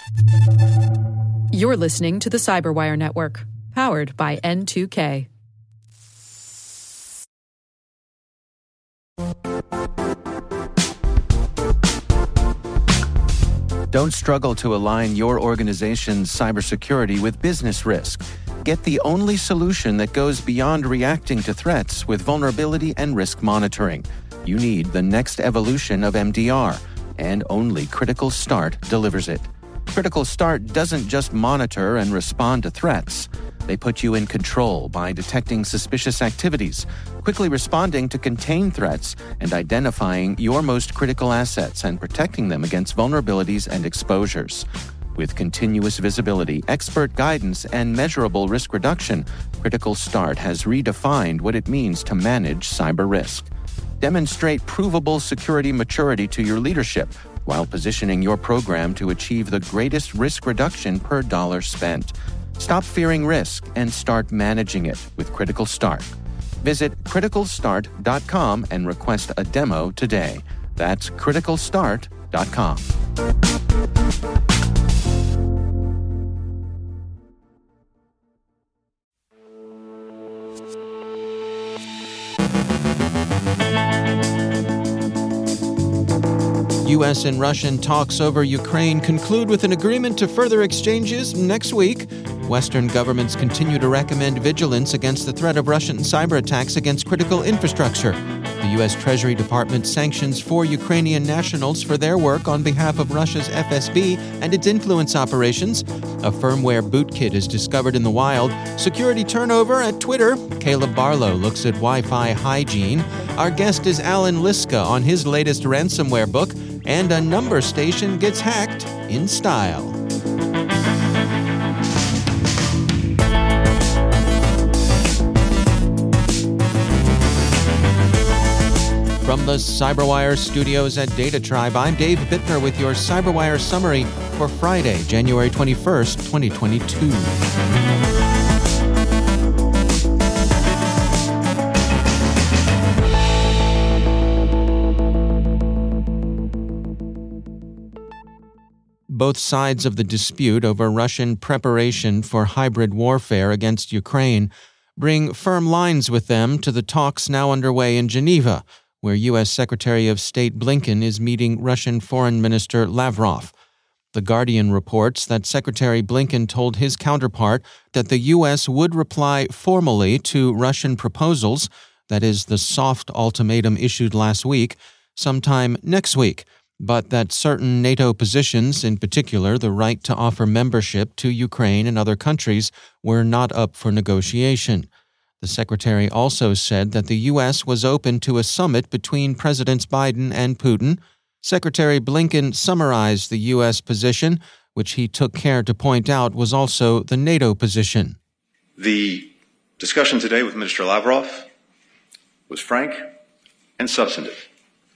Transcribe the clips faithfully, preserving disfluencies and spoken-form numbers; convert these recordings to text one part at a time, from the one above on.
You're listening to the Cyberwire Network, powered by N two K. Don't struggle to align your organization's cybersecurity with business risk. Get the only solution that goes beyond reacting to threats with vulnerability and risk monitoring. You need the next evolution of M D R, and only Critical Start delivers it. Critical Start doesn't just monitor and respond to threats. They put you in control by detecting suspicious activities, quickly responding to contain threats, and identifying your most critical assets and protecting them against vulnerabilities and exposures. With continuous visibility, expert guidance, and measurable risk reduction, Critical Start has redefined what it means to manage cyber risk. Demonstrate provable security maturity to your leadership while positioning your program to achieve the greatest risk reduction per dollar spent. Stop fearing risk and start managing it with Critical Start. Visit critical start dot com and request a demo today. That's critical start dot com. U S and Russian talks over Ukraine conclude with an agreement to further exchanges next week. Western governments continue to recommend vigilance against the threat of Russian cyber attacks against critical infrastructure. The U S Treasury Department sanctions four Ukrainian nationals for their work on behalf of Russia's F S B and its influence operations. A firmware bootkit is discovered in the wild. Security turnover at Twitter. Caleb Barlow looks at Wi-Fi hygiene. Our guest is Alan Liska on his latest ransomware book. And a number station gets hacked in style. From the Cyberwire studios at Data Tribe, I'm Dave Bittner with your Cyberwire summary for Friday, January twenty-first, twenty twenty-two. Both sides of the dispute over Russian preparation for hybrid warfare against Ukraine bring firm lines with them to the talks now underway in Geneva, where U S Secretary of State Blinken is meeting Russian Foreign Minister Lavrov. The Guardian reports that Secretary Blinken told his counterpart that the U S would reply formally to Russian proposals, that is, the soft ultimatum issued last week, sometime next week, but that certain NATO positions, in particular the right to offer membership to Ukraine and other countries, were not up for negotiation. The secretary also said that the U S was open to a summit between Presidents Biden and Putin. Secretary Blinken summarized the U S position, which he took care to point out was also the NATO position. The discussion today with Minister Lavrov was frank and substantive.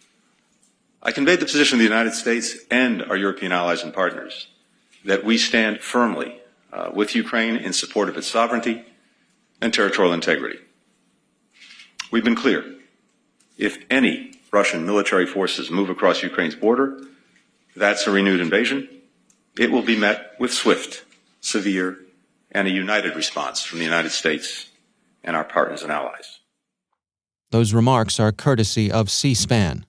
I conveyed the position of the United States and our European allies and partners that we stand firmly uh, with Ukraine in support of its sovereignty and territorial integrity. We've been clear. If any Russian military forces move across Ukraine's border, that's a renewed invasion. It will be met with swift, severe, and a united response from the United States and our partners and allies. Those remarks are courtesy of C-SPAN.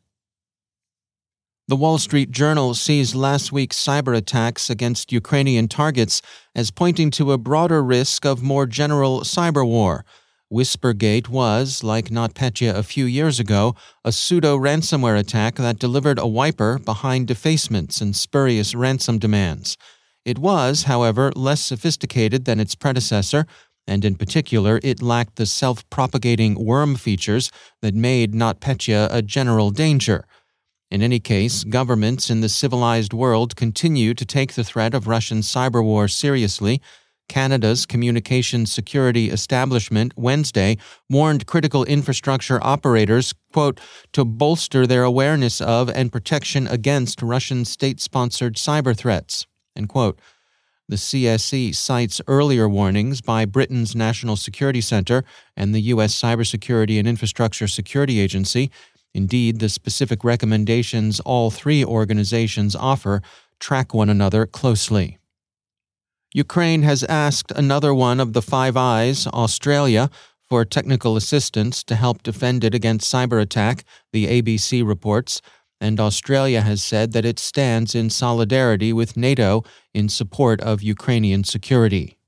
The Wall Street Journal sees last week's cyber attacks against Ukrainian targets as pointing to a broader risk of more general cyber war. Whispergate was, like NotPetya a few years ago, a pseudo-ransomware attack that delivered a wiper behind defacements and spurious ransom demands. It was, however, less sophisticated than its predecessor, and in particular, it lacked the self-propagating worm features that made NotPetya a general danger. In any case, governments in the civilized world continue to take the threat of Russian cyber war seriously. Canada's Communications Security Establishment Wednesday warned critical infrastructure operators, quote, to bolster their awareness of and protection against Russian state-sponsored cyber threats, end quote. The C S E cites earlier warnings by Britain's National Security Center and the U S Cybersecurity and Infrastructure Security Agency. Indeed, the specific recommendations all three organizations offer track one another closely. Ukraine has asked another one of the Five Eyes, Australia, for technical assistance to help defend it against cyber attack, the A B C reports, and Australia has said that it stands in solidarity with NATO in support of Ukrainian security.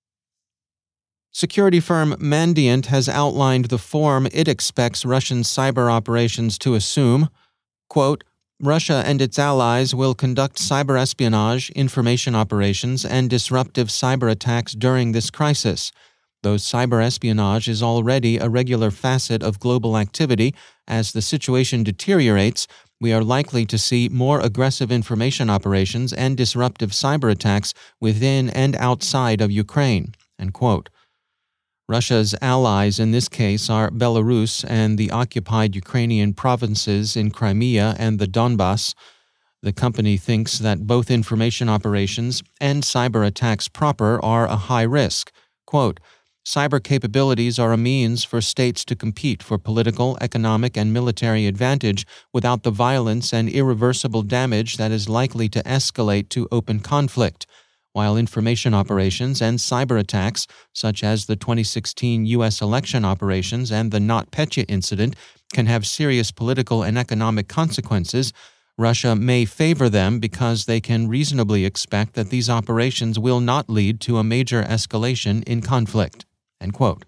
Security firm Mandiant has outlined the form it expects Russian cyber operations to assume. Quote, Russia and its allies will conduct cyber espionage, information operations, and disruptive cyber attacks during this crisis. Though cyber espionage is already a regular facet of global activity, as the situation deteriorates, we are likely to see more aggressive information operations and disruptive cyber attacks within and outside of Ukraine. End quote. Russia's allies in this case are Belarus and the occupied Ukrainian provinces in Crimea and the Donbass. The company thinks that both information operations and cyber attacks proper are a high risk. Quote, cyber capabilities are a means for states to compete for political, economic, and military advantage without the violence and irreversible damage that is likely to escalate to open conflict. While information operations and cyber attacks, such as the twenty sixteen U S election operations and the NotPetya incident, can have serious political and economic consequences, Russia may favor them because they can reasonably expect that these operations will not lead to a major escalation in conflict. End quote.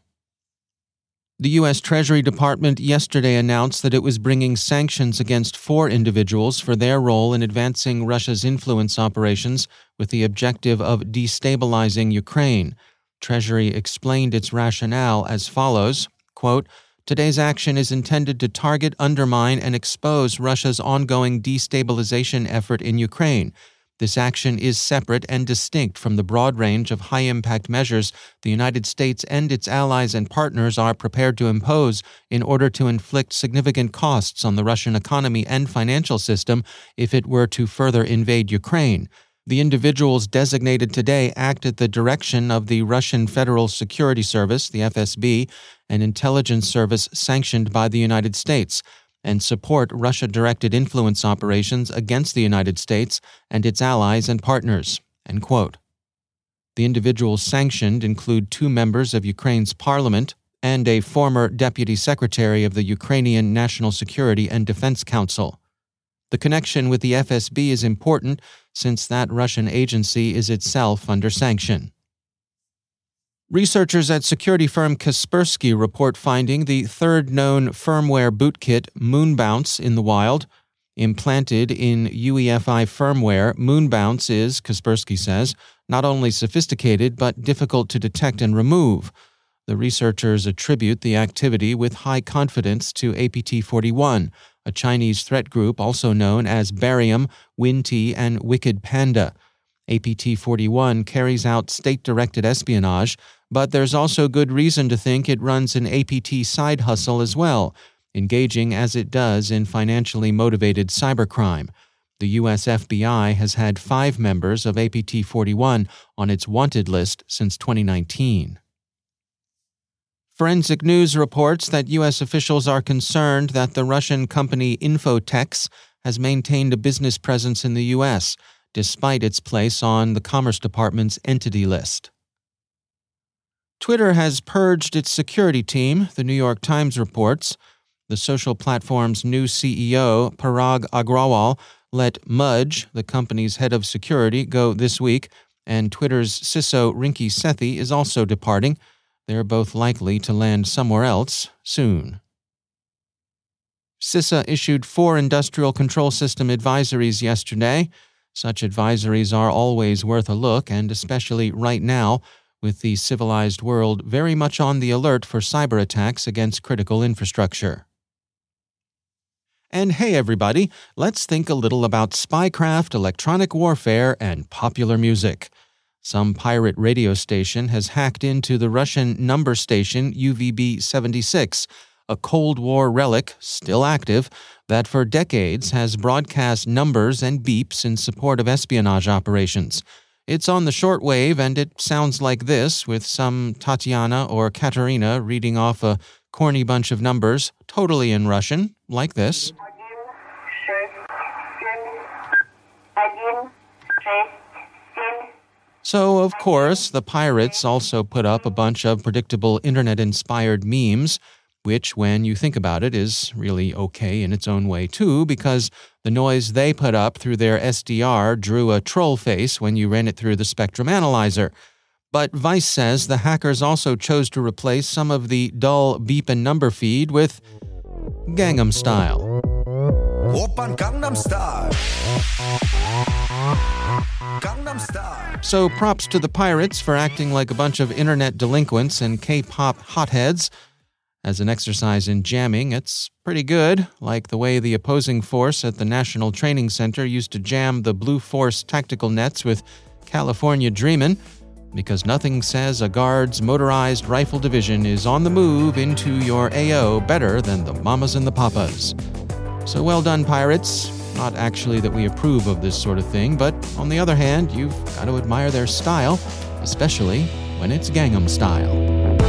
The U S Treasury Department yesterday announced that it was bringing sanctions against four individuals for their role in advancing Russia's influence operations with the objective of destabilizing Ukraine. Treasury explained its rationale as follows, quote, today's action is intended to target, undermine, and expose Russia's ongoing destabilization effort in Ukraine. This action is separate and distinct from the broad range of high-impact measures the United States and its allies and partners are prepared to impose in order to inflict significant costs on the Russian economy and financial system if it were to further invade Ukraine. The individuals designated today act at the direction of the Russian Federal Security Service, the F S B, an intelligence service sanctioned by the United States, and support Russia-directed influence operations against the United States and its allies and partners. End quote. The individuals sanctioned include two members of Ukraine's parliament and a former deputy secretary of the Ukrainian National Security and Defense Council. The connection with the F S B is important since that Russian agency is itself under sanction. Researchers at security firm Kaspersky report finding the third known firmware bootkit, Moonbounce, in the wild. Implanted in U E F I firmware, Moonbounce is, Kaspersky says, not only sophisticated but difficult to detect and remove. The researchers attribute the activity with high confidence to A P T forty-one, a Chinese threat group also known as Barium, Win-T, and Wicked Panda. A P T forty-one carries out state-directed espionage, but there's also good reason to think it runs an A P T side hustle as well, engaging as it does in financially motivated cybercrime. The U S F B I has had five members of A P T forty-one on its wanted list since twenty nineteen. Forensic News reports that U S officials are concerned that the Russian company Infotex has maintained a business presence in the U S, despite its place on the Commerce Department's entity list. Twitter has purged its security team, the New York Times reports. The social platform's new C E O, Parag Agrawal, let Mudge, the company's head of security, go this week, and Twitter's C I S O Rinki Sethi is also departing. They're both likely to land somewhere else soon. CISA issued four industrial control system advisories yesterday. Such advisories are always worth a look, and especially right now, with the civilized world very much on the alert for cyber attacks against critical infrastructure. And hey everybody, let's think a little about spycraft, electronic warfare, and popular music. Some pirate radio station has hacked into the Russian number station U V B seventy-six, a Cold War relic, still active, that for decades has broadcast numbers and beeps in support of espionage operations. It's on the shortwave, and it sounds like this, with some Tatiana or Katerina reading off a corny bunch of numbers, totally in Russian, like this. So, of course, the pirates also put up a bunch of predictable internet-inspired memes, which, when you think about it, is really okay in its own way, too, because the noise they put up through their S D R drew a troll face when you ran it through the Spectrum Analyzer. But Vice says the hackers also chose to replace some of the dull beep and number feed with Gangnam Style. Oppan Gangnam Style. Gangnam Style. So props to the pirates for acting like a bunch of internet delinquents and K-pop hotheads. As an exercise in jamming, it's pretty good, like the way the opposing force at the National Training Center used to jam the Blue Force tactical nets with California Dreamin', because nothing says a Guard's motorized rifle division is on the move into your A O better than the Mamas and the Papas. So well done, pirates. Not actually that we approve of this sort of thing, but on the other hand, you've got to admire their style, especially when it's Gangnam Style.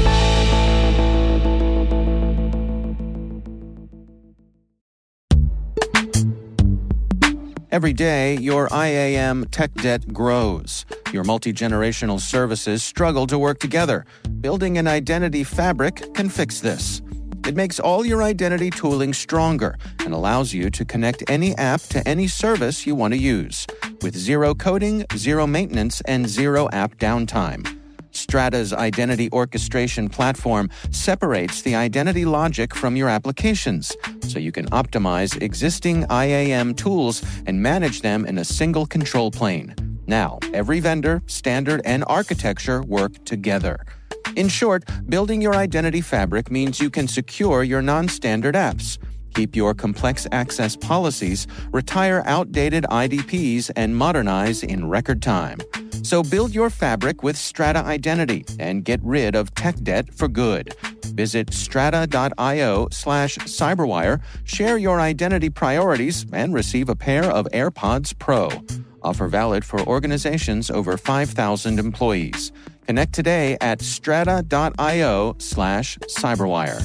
Every day, your I A M tech debt grows. Your multi-generational services struggle to work together. Building an identity fabric can fix this. It makes all your identity tooling stronger and allows you to connect any app to any service you want to use, with zero coding, zero maintenance, and zero app downtime. Strata's identity orchestration platform separates the identity logic from your applications, so you can optimize existing I A M tools and manage them in a single control plane. Now, every vendor, standard, and architecture work together. In short, building your identity fabric means you can secure your non-standard apps, keep your complex access policies, retire outdated I D Ps, and modernize in record time. So build your fabric with Strata Identity and get rid of tech debt for good. Visit strata.io slash cyberwire, share your identity priorities, and receive a pair of AirPods Pro. Offer valid for organizations over five thousand employees. Connect today at strata.io slash cyberwire.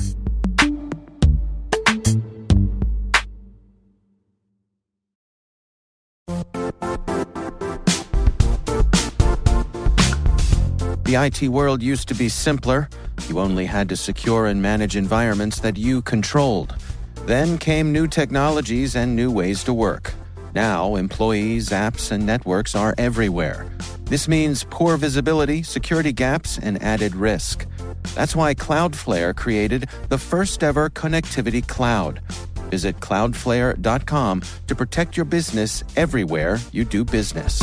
The I T world used to be simpler. You only had to secure and manage environments that you controlled. Then came new technologies and new ways to work. Now, employees, apps, and networks are everywhere. This means poor visibility, security gaps, and added risk. That's why Cloudflare created the first-ever connectivity cloud. Visit cloudflare dot com to protect your business everywhere you do business.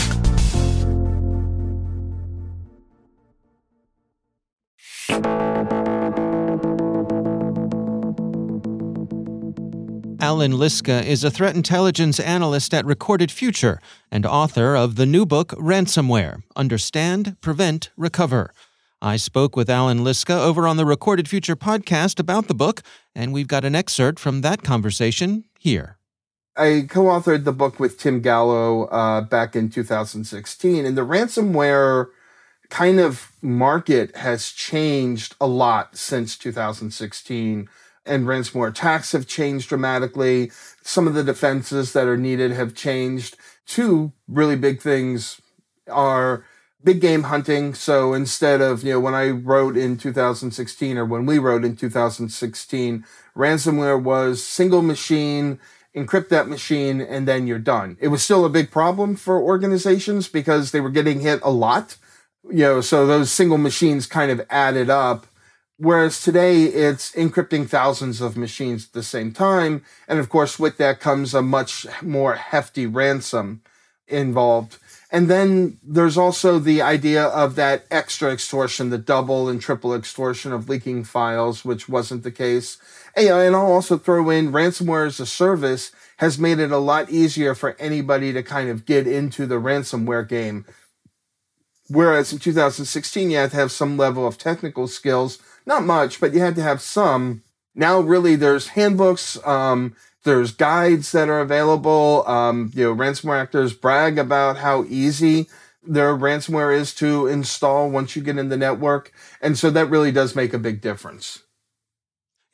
Alan Liska is a threat intelligence analyst at Recorded Future and author of the new book, Ransomware: Understand, Prevent, Recover. I spoke with Alan Liska over on the Recorded Future podcast about the book, and we've got an excerpt from that conversation here. I co-authored the book with Tim Gallo uh, back in two thousand sixteen, and the ransomware kind of market has changed a lot since two thousand sixteen. And ransomware attacks have changed dramatically. Some of the defenses that are needed have changed. Two really big things are big game hunting. So instead of, you know, when I wrote in two thousand sixteen or when we wrote in two thousand sixteen, ransomware was single machine, encrypt that machine, and then you're done. It was still a big problem for organizations because they were getting hit a lot. You know, so those single machines kind of added up. Whereas today, it's encrypting thousands of machines at the same time. And of course, with that comes a much more hefty ransom involved. And then there's also the idea of that extra extortion, the double and triple extortion of leaking files, which wasn't the case. And, and I'll also throw in ransomware as a service has made it a lot easier for anybody to kind of get into the ransomware game. Whereas in two thousand sixteen, you had to have some level of technical skills. Not much, but you had to have some. Now, really, there's handbooks, um, there's guides that are available. Um, you know, ransomware actors brag about how easy their ransomware is to install once you get in the network. And so that really does make a big difference.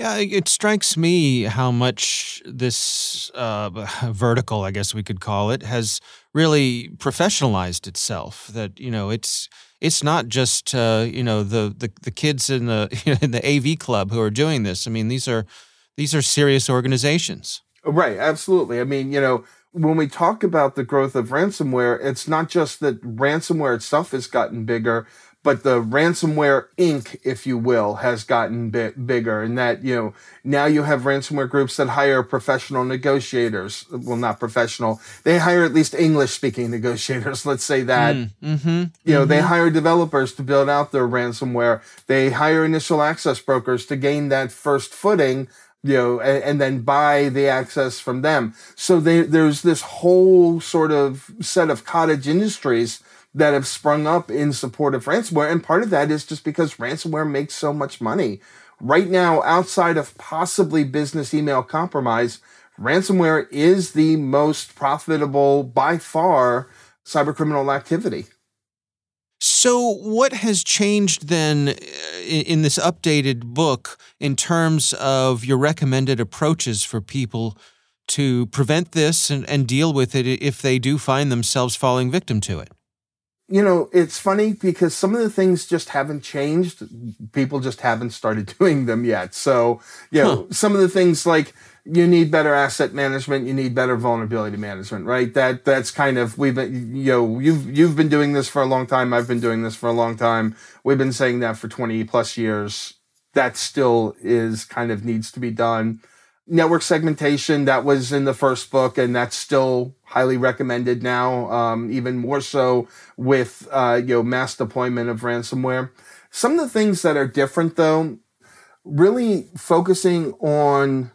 Yeah, it strikes me how much this uh, vertical, I guess we could call it, has really professionalized itself. That, you know, it's it's not just uh, you know the, the the kids in the in the A V club who are doing this. I mean, these are these are serious organizations. Right, absolutely. I mean, you know, when we talk about the growth of ransomware, it's not just that ransomware itself has gotten bigger, but the ransomware inc, if you will, has gotten bit bigger. And that, you know, now you have ransomware groups that hire professional negotiators. Well, not professional. They hire at least English-speaking negotiators, let's say that. Mm, mm-hmm, you know, mm-hmm. They hire developers to build out their ransomware. They hire initial access brokers to gain that first footing, you know, and, and then buy the access from them. So they, there's this whole sort of set of cottage industries that have sprung up in support of ransomware. And part of that is just because ransomware makes so much money. Right now, outside of possibly business email compromise, ransomware is the most profitable, by far, cybercriminal activity. So what has changed then in this updated book in terms of your recommended approaches for people to prevent this and, and deal with it if they do find themselves falling victim to it? You know, it's funny because some of the things just haven't changed. People just haven't started doing them yet. So, you know, huh. some of the things like you need better asset management, you need better vulnerability management, right? That that's kind of we've been, you know, you've you've been doing this for a long time. I've been doing this for a long time. We've been saying that for twenty plus years. That still is kind of needs to be done. Network segmentation, that was in the first book, and that's still highly recommended now, um, even more so with uh, you know mass deployment of ransomware. Some of the things that are different, though, really focusing on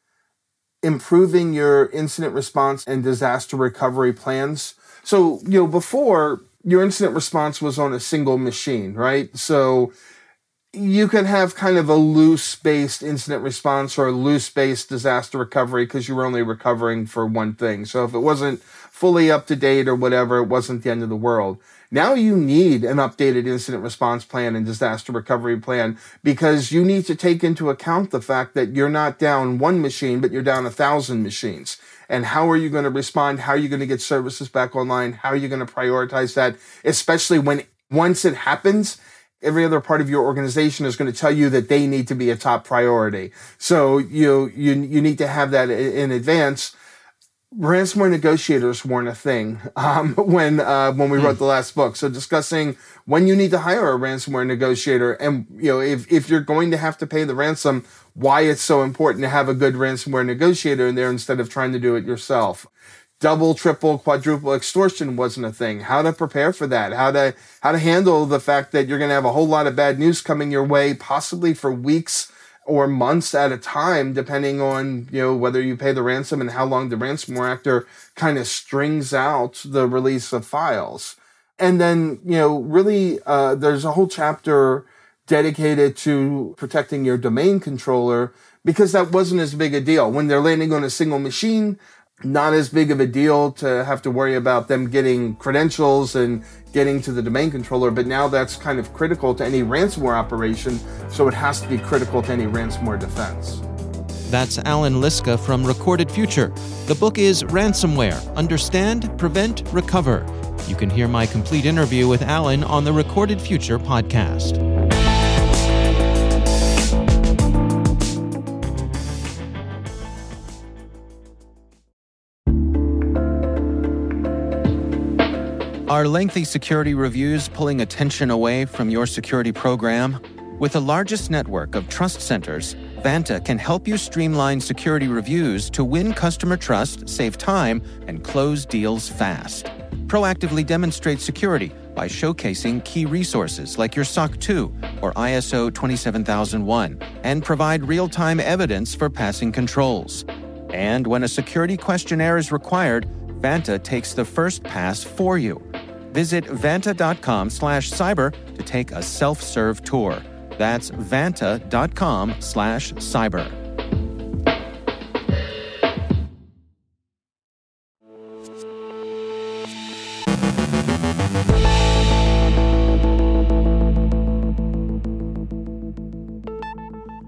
improving your incident response and disaster recovery plans. So, you know, before, your incident response was on a single machine, right? So you could have kind of a loose-based incident response or a loose-based disaster recovery because you were only recovering for one thing. So if it wasn't fully up to date or whatever, it wasn't the end of the world. Now you need an updated incident response plan and disaster recovery plan because you need to take into account the fact that you're not down one machine, but you're down a thousand machines. And how are you going to respond? How are you going to get services back online? How are you going to prioritize that? Especially when once it happens, every other part of your organization is going to tell you that they need to be a top priority. So you you you need to have that in advance. Ransomware negotiators weren't a thing um, when uh, when we wrote the last book. So discussing when you need to hire a ransomware negotiator, and you know if if you're going to have to pay the ransom, why it's so important to have a good ransomware negotiator in there instead of trying to do it yourself. Double, triple, quadruple extortion wasn't a thing. How to prepare for that? How to how to handle the fact that you're going to have a whole lot of bad news coming your way, possibly for weeks or months at a time, depending on, you know, whether you pay the ransom and how long the ransomware actor kind of strings out the release of files. And then, you know, really, uh, there's a whole chapter dedicated to protecting your domain controller because that wasn't as big a deal. When they're landing on a single machine, not as big of a deal to have to worry about them getting credentials and getting to the domain controller, but now that's kind of critical to any ransomware operation, so it has to be critical to any ransomware defense. That's Alan Liska from Recorded Future. The book is Ransomware: Understand, Prevent, Recover. You can hear my complete interview with Alan on the Recorded Future podcast. Are lengthy security reviews pulling attention away from your security program? With the largest network of trust centers, Vanta can help you streamline security reviews to win customer trust, save time, and close deals fast. Proactively demonstrate security by showcasing key resources like your S O C two or I S O twenty-seven thousand one, and provide real-time evidence for passing controls. And when a security questionnaire is required, Vanta takes the first pass for you. Visit vanta.com slash cyber to take a self-serve tour. That's vanta.com slash cyber.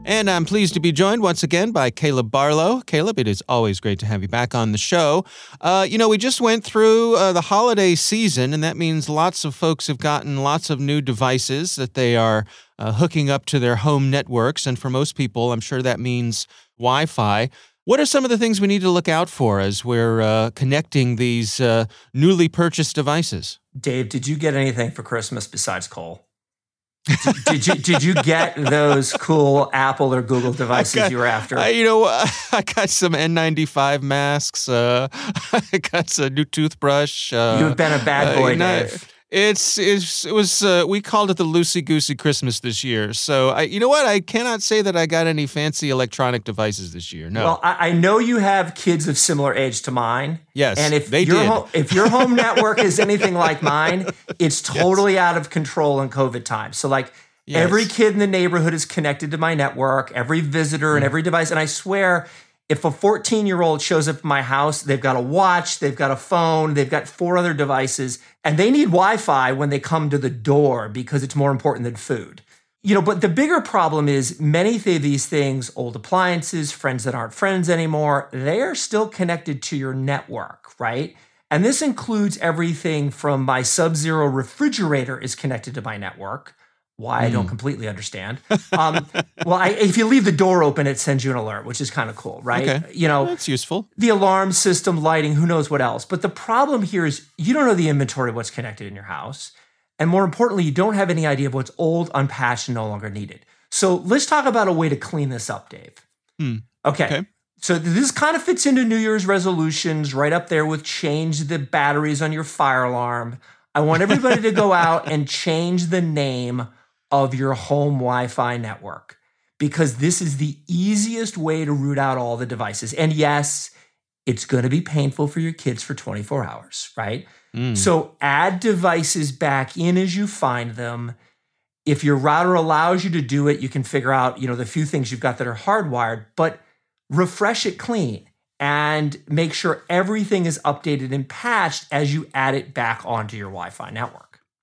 And I'm pleased to be joined once again by Caleb Barlow. Caleb, it is always great to have you back on the show. Uh, you know, we just went through uh, the holiday season, and that means lots of folks have gotten lots of new devices that they are uh, hooking up to their home networks. And for most people, I'm sure that means Wi-Fi. What are some of the things we need to look out for as we're uh, connecting these uh, newly purchased devices? Dave, did you get anything for Christmas besides coal? did, did you did you get those cool Apple or Google devices got, you were after? I, you know, I got some N ninety-five masks. Uh, I got a new toothbrush. Uh, You've been a bad boy, uh, Dave. It's, it's it was uh, we called it the loosey-goosey Christmas this year. So I, you know what? I cannot say that I got any fancy electronic devices this year. No. Well, I, I know you have kids of similar age to mine. Yes, and if they your did. Home, if your home network is anything like mine, it's totally yes. out of control in COVID times. So like yes. every kid in the neighborhood is connected to my network. Every visitor mm. and every device, and I swear, if a fourteen-year-old shows up at my house, they've got a watch, they've got a phone, they've got four other devices, and they need Wi-Fi when they come to the door because it's more important than food. You know, but the bigger problem is many of these things, old appliances, friends that aren't friends anymore, they are still connected to your network, right? And this includes everything from my Sub-Zero refrigerator is connected to my network. Why, I don't mm. completely understand. Um, well, I, if you leave the door open, it sends you an alert, which is kind of cool, right? Okay. You know, that's useful. The alarm system, lighting, who knows what else. But the problem here is you don't know the inventory of what's connected in your house. And more importantly, you don't have any idea of what's old, unpatched, and no longer needed. So let's talk about a way to clean this up, Dave. Mm. Okay. okay. So this kind of fits into New Year's resolutions, right up there with change the batteries on your fire alarm. I want everybody to go out and change the name of your home Wi-Fi network, because this is the easiest way to root out all the devices. And yes, it's going to be painful for your kids for twenty-four hours, right? Mm. So add devices back in as you find them. If your router allows you to do it, you can figure out, you know, the few things you've got that are hardwired, but refresh it clean and make sure everything is updated and patched as you add it back onto your Wi-Fi network.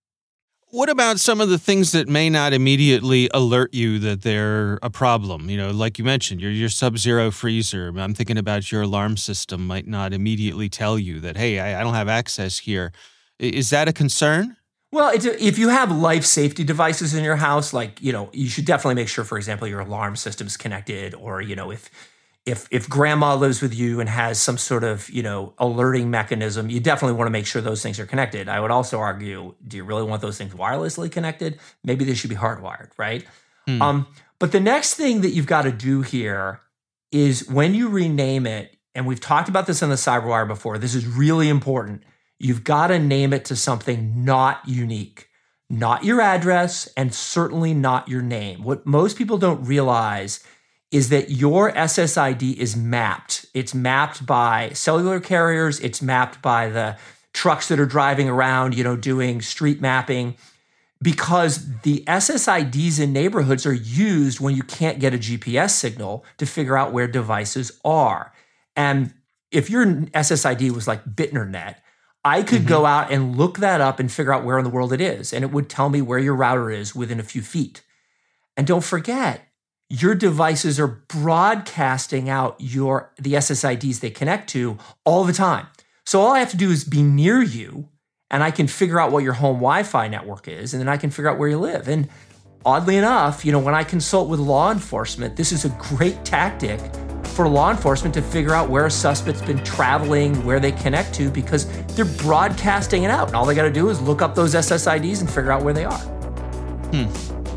What about some of the things that may not immediately alert you that they're a problem? You know, like you mentioned, your your Sub-Zero freezer. I'm thinking about your alarm system might not immediately tell you that, hey, I, I don't have access here. Is that a concern? Well, it's a, if you have life safety devices in your house, like, you know, you should definitely make sure, for example, your alarm system's connected, or, you know, if If if grandma lives with you and has some sort of, you know, alerting mechanism, you definitely want to make sure those things are connected. I would also argue, do you really want those things wirelessly connected? Maybe they should be hardwired, right? Hmm. Um, but the next thing that you've got to do here is when you rename it, and we've talked about this on the CyberWire before, this is really important. You've got to name it to something not unique, not your address, and certainly not your name. What most people don't realize is that your S S I D is mapped. It's mapped by cellular carriers. It's mapped by the trucks that are driving around, you know, doing street mapping, because the S S I Ds in neighborhoods are used when you can't get a G P S signal to figure out where devices are. And if your S S I D was like BitNerNet, I could mm-hmm. go out and look that up and figure out where in the world it is, and it would tell me where your router is within a few feet. And don't forget, your devices are broadcasting out your the S S I Ds they connect to all the time. So all I have to do is be near you, and I can figure out what your home Wi-Fi network is, and then I can figure out where you live. And oddly enough, you know, when I consult with law enforcement, this is a great tactic for law enforcement to figure out where a suspect's been traveling, where they connect to, because they're broadcasting it out. And all they got to do is look up those S S I Ds and figure out where they are. Hmm.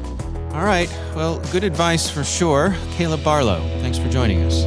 All right. Well, good advice for sure. Caleb Barlow, thanks for joining us.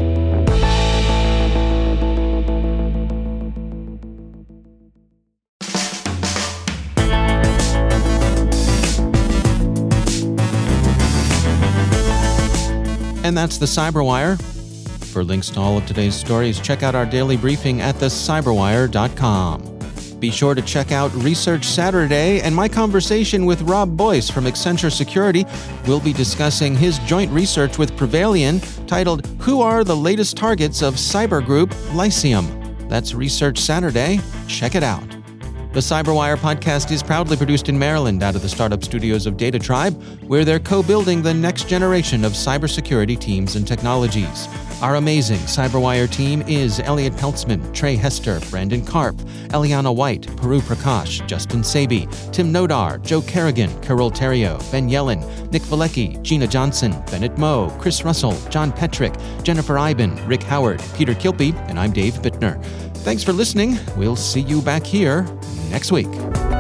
And that's the CyberWire. For links to all of today's stories, check out our daily briefing at the cyberwire dot com. Be sure to check out Research Saturday and my conversation with Rob Boyce from Accenture Security. We'll be discussing his joint research with Prevalian titled, Who Are the Latest Targets of Cyber Group Lyceum? That's Research Saturday. Check it out. The Cyberwire podcast is proudly produced in Maryland out of the startup studios of Data Tribe, where they're co-building the next generation of cybersecurity teams and technologies. Our amazing Cyberwire team is Elliot Peltzman, Trey Hester, Brandon Karp, Eliana White, Peru Prakash, Justin Sabi, Tim Nodar, Joe Kerrigan, Carol Terrio, Ben Yellen, Nick Valecki, Gina Johnson, Bennett Moe, Chris Russell, John Petrick, Jennifer Iben, Rick Howard, Peter Kilpie, and I'm Dave Bittner. Thanks for listening. We'll see you back here next week.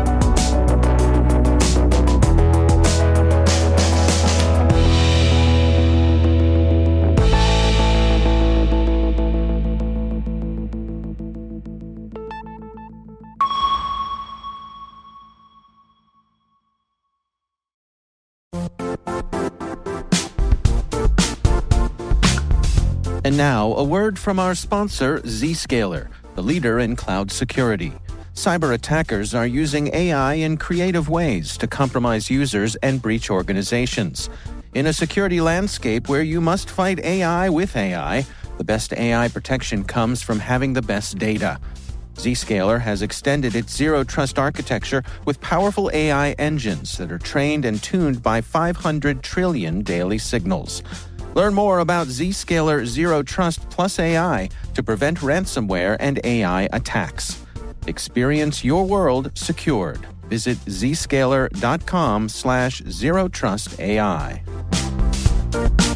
And now, a word from our sponsor, Zscaler, the leader in cloud security. Cyber attackers are using A I in creative ways to compromise users and breach organizations. In a security landscape where you must fight A I with A I, the best A I protection comes from having the best data. Zscaler has extended its zero-trust architecture with powerful A I engines that are trained and tuned by five hundred trillion daily signals. Learn more about Zscaler Zero Trust Plus A I to prevent ransomware and A I attacks. Experience your world secured. Visit zscaler.com slash zero trust AI.